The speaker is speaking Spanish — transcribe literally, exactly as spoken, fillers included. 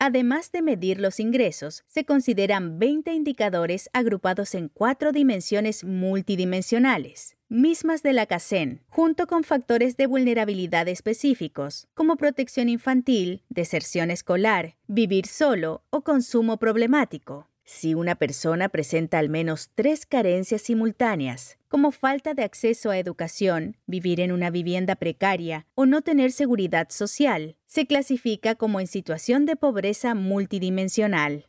Además de medir los ingresos, se consideran veinte indicadores agrupados en cuatro dimensiones multidimensionales, mismas de la CACEN, junto con factores de vulnerabilidad específicos, como protección infantil, deserción escolar, vivir solo o consumo problemático. Si una persona presenta al menos tres carencias simultáneas, como falta de acceso a educación, vivir en una vivienda precaria o no tener seguridad social, se clasifica como en situación de pobreza multidimensional.